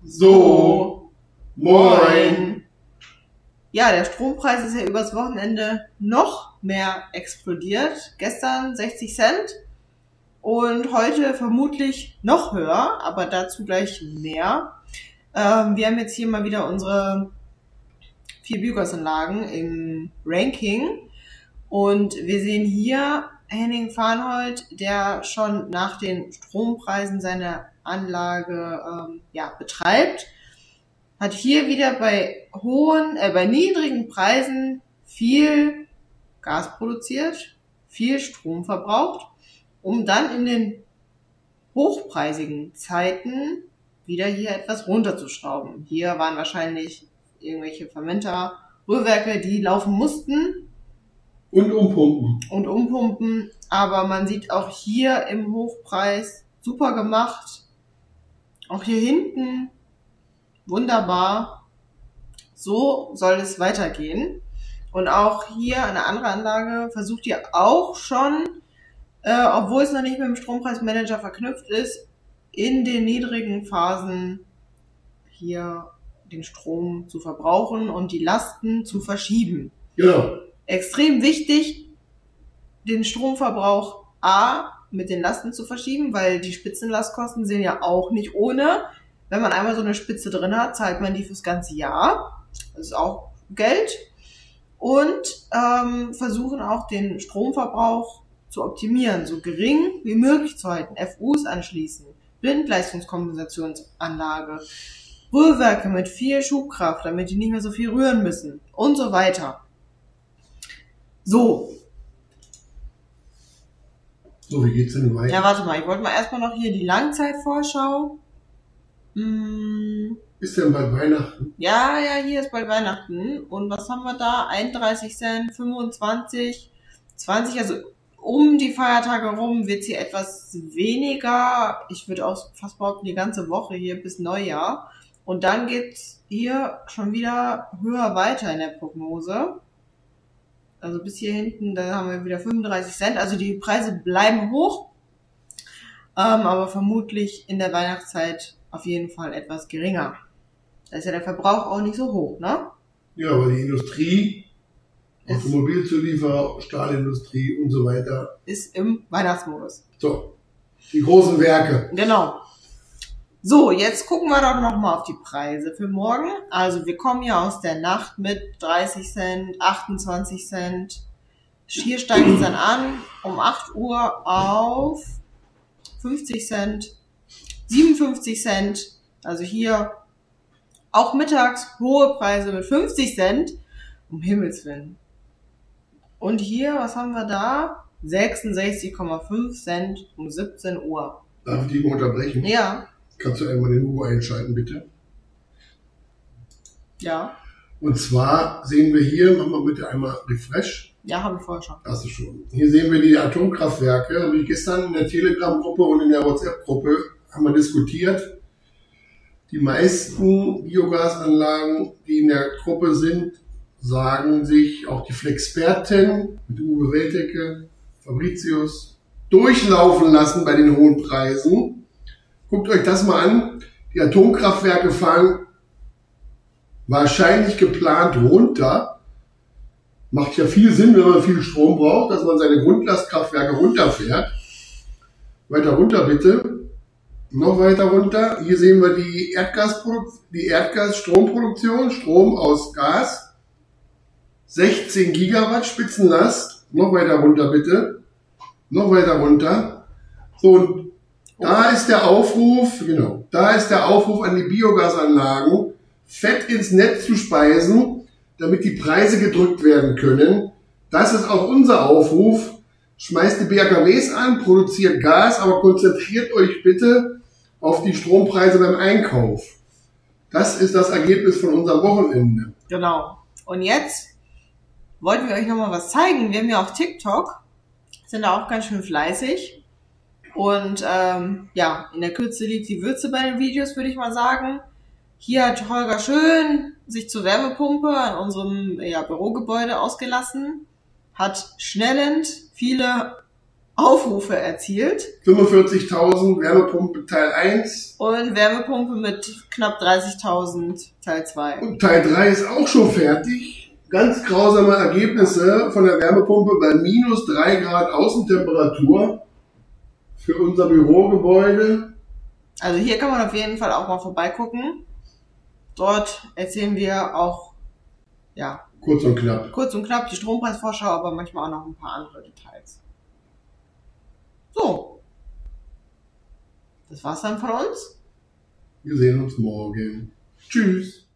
So, moin. Ja, der Strompreis ist ja übers Wochenende noch mehr explodiert. Gestern 60 Cent und heute vermutlich noch höher, aber dazu gleich mehr. Wir haben jetzt hier mal wieder unsere 4 Biogasanlagen im Ranking und wir sehen hier Henning Farnhold, der schon nach den Strompreisen seine Anlage betreibt, hat hier wieder bei niedrigen Preisen viel Gas produziert, viel Strom verbraucht, um dann in den hochpreisigen Zeiten wieder hier etwas runterzuschrauben. Hier waren wahrscheinlich irgendwelche Fermenter, Rührwerke, die laufen mussten. Und umpumpen. Aber man sieht auch hier im Hochpreis super gemacht. Auch hier hinten wunderbar. So soll es weitergehen. Und auch hier eine andere Anlage versucht ihr auch schon, obwohl es noch nicht mit dem Strompreismanager verknüpft ist, in den niedrigen Phasen hier den Strom zu verbrauchen und die Lasten zu verschieben. Genau. Extrem wichtig, den Stromverbrauch mit den Lasten zu verschieben, weil die Spitzenlastkosten sind ja auch nicht ohne. Wenn man einmal so eine Spitze drin hat, zahlt man die fürs ganze Jahr. Das ist auch Geld. Und versuchen auch den Stromverbrauch zu optimieren, so gering wie möglich zu halten. FUs anschließen, Blindleistungkompensationsanlage, Rührwerke mit viel Schubkraft, damit die nicht mehr so viel rühren müssen und so weiter. So, wie geht's denn weiter? Ja, warte mal, ich wollte mal erstmal noch hier die Langzeitvorschau. Ist denn bald Weihnachten? Ja, hier ist bald Weihnachten. Und was haben wir da? 31 Cent, 25, 20, also um die Feiertage rum wird's hier etwas weniger. Ich würde auch fast behaupten, die ganze Woche hier bis Neujahr. Und dann geht's hier schon wieder höher weiter in der Prognose. Also bis hier hinten, da haben wir wieder 35 Cent. Also die Preise bleiben hoch, aber vermutlich in der Weihnachtszeit auf jeden Fall etwas geringer. Da ist ja der Verbrauch auch nicht so hoch, ne? Ja, aber die Industrie, Automobilzulieferer, Stahlindustrie und so weiter ist im Weihnachtsmodus. So, die großen Werke. Genau. So, jetzt gucken wir doch nochmal auf die Preise für morgen. Also wir kommen ja aus der Nacht mit 30 Cent, 28 Cent. Hier steigt es dann an um 8 Uhr auf 50 Cent, 57 Cent. Also hier auch mittags hohe Preise mit 50 Cent. Um Himmels Willen. Und hier, was haben wir da? 66,5 Cent um 17 Uhr. Darf ich dich mal unterbrechen? Ja. Kannst du einmal den Hugo einschalten, bitte? Ja. Und zwar sehen wir hier, machen wir bitte einmal Refresh. Ja, habe ich vorher schon. Hast du schon. Hier sehen wir die Atomkraftwerke. Habe ich gestern in der Telegram-Gruppe und in der WhatsApp-Gruppe haben wir diskutiert. Die meisten Biogasanlagen, die in der Gruppe sind, sagen sich, auch die Flexperten mit Uwe Weltecke, Fabricius, durchlaufen lassen bei den hohen Preisen. Guckt euch das mal an. Die Atomkraftwerke fahren wahrscheinlich geplant runter. Macht ja viel Sinn, wenn man viel Strom braucht, dass man seine Grundlastkraftwerke runterfährt. Weiter runter bitte. Noch weiter runter. Hier sehen wir die Erdgas-Stromproduktion. Strom aus Gas. 16 Gigawatt Spitzenlast. Noch weiter runter bitte. Noch weiter runter. So, und da ist der Aufruf an die Biogasanlagen, Fett ins Netz zu speisen, damit die Preise gedrückt werden können. Das ist auch unser Aufruf. Schmeißt die BKWs an, produziert Gas, aber konzentriert euch bitte auf die Strompreise beim Einkauf. Das ist das Ergebnis von unserem Wochenende. Genau. Und jetzt wollten wir euch nochmal was zeigen. Wir haben ja auch TikTok, sind da auch ganz schön fleißig. Und in der Kürze liegt die Würze bei den Videos, würde ich mal sagen. Hier hat Holger Schön sich zur Wärmepumpe an unserem Bürogebäude ausgelassen, hat schnellend viele Aufrufe erzielt. 45.000 Wärmepumpe Teil 1. Und Wärmepumpe mit knapp 30.000 Teil 2. Und Teil 3 ist auch schon fertig. Ganz grausame Ergebnisse von der Wärmepumpe bei minus 3 Grad Außentemperatur für unser Bürogebäude. Also hier kann man auf jeden Fall auch mal vorbeigucken. Dort erzählen wir auch, ja, Kurz und knapp die Strompreisvorschau, aber manchmal auch noch ein paar andere Details. So. Das war's dann von uns. Wir sehen uns morgen. Tschüss.